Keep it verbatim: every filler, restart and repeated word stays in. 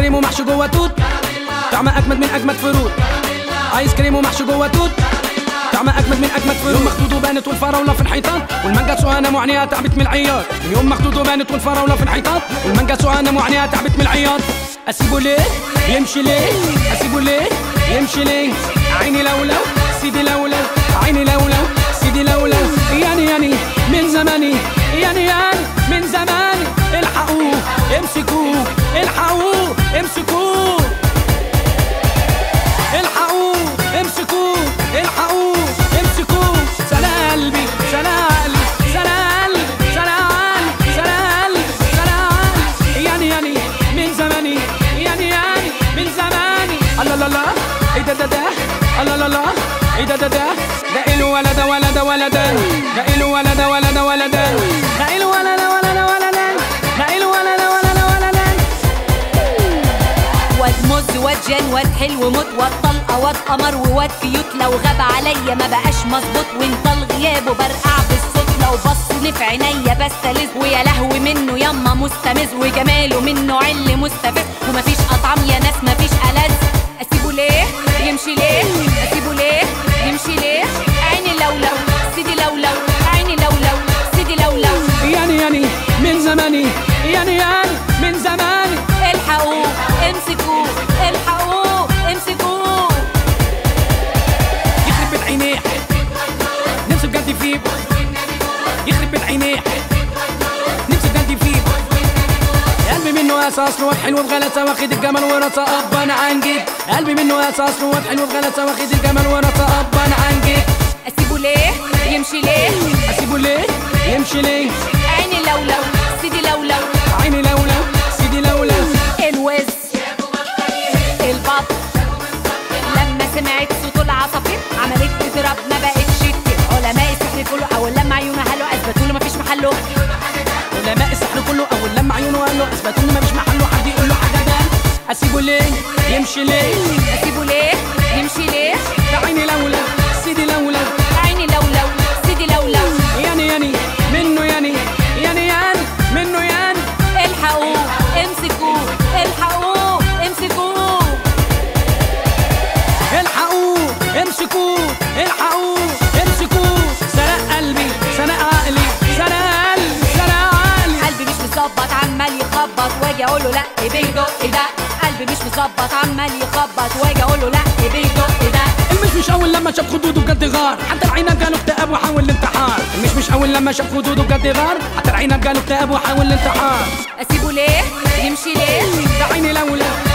كريم ومحشي جوه توت، طعمه اجمد من اجمد فروت. ايس كريم ومحشي جوه توت، طعمه اجمد من اجمد فروت. يوم مخدود وبانت والفراوله في الحيطان، والمانجا سوهانه معنيها تعبت من العياط. يوم مخدود وبانت والفراوله في الحيطان، والمانجا سوهانه معنيها تعبت من العياط. اسيبه ليه يمشي ليه، اسيبه ليه يمشي ليه. عيني لولو سيدي لولو، عيني لولو سيدي لولو. يعني يعني من زماني، يعني يعني من زماني. الحقوه امسكوه، الحقوه امسكوه، الحقوه امسكوه، الحقوه امسكوه. سلا قلبي سلا قلبي سلا قلبي سلا قلبي سلا قلبي سلا قلبي. يعني يعني من زماني، يعني يعني من زماني. الله لا لا ايه ده ده ده، الله لا لا ايه ده ده ده. ده إله ولا ده ولا ده ولا ده، ده إله ولا ده ولا ده ولا ده، ده إله ولا ده ولا ده ولا ده، ده إله ولا ده ولا ده ولا ده. واد مز واد جان واد حلو موت، واد طلقه واد قمر وواد كيوت. لو غاب عليا ما بقاش مظبوط، وانت الغياب وبرقع بالصوت. لو بصني في عينيا بستلذ، ويا لهوي منه يما مستمز، وجماله منه عل مستفز. ومفيش اطعم يا ناس مفيش ألذ. اسيبه ليه يمشي ليه، اسيبه ليه يمشي ليه. عيني لولو سيدي لولو، عيني لولو سيدي لولو. يعني يعني من زماني، يعني يعني من زماني. الحقوه امسكوه، الحقوه امسكوه. يخرب بيت عينيه نفسه بجد فيه، يخرب بيت عينيه نفسه بجد فيه. قلبي منه اساس واد حلو بغلاسه، واخد الجمال وراسه اب انا عنجد. قلبي منه اساس واد حلو بغلاسه، واخد الجمال وراسه اب انا عنجد. اسيبه ليه يمشي ليه، اسيبه ليه يمشي ليه. عيني لولو سيدي لولو، عيني لولو سيدي لولو. الوز البط لما سمعت صوت العصافير عملت تضرب ما بقتش كتير. علماء السحر كله اول لما عيونه هلو اثبتوا له مفيش محله. علماء السحر كله اول لما عيونه قالوا اثبتوا له مفيش محله. حد يقول له حاجه ده. اسيبه ليه يمشي ليه، اسيبه ليه يمشي ليه. ده عيني لولو سيدي لولو، عيني لولو سيدي لولو. يعني يعني منه يعني، يعني يعني منه يعني. الحقوه امسكوه، الحقوه امسكوه، الحقوه امسكوه، الحقوه امسكوه. سرق قلبي سرق عقلي، سرق قلبي سرق عقلي. قلبي مش مظبط عمال يخبط، واجي اقول له لا بيدق ده. قلبي مش مظبط عمال يخبط، واجي اقول له لا بيدق ده. المش مش اول لما شاف خدوده بجد غار، حتى العنب جاله اكتئاب وحاول الانتحار. المش مش اول لما شاف خدوده بجد غار، حتى العنب جاله اكتئاب وحاول الانتحار. اسيبه ليه يمشي ليه، ده عيني لولو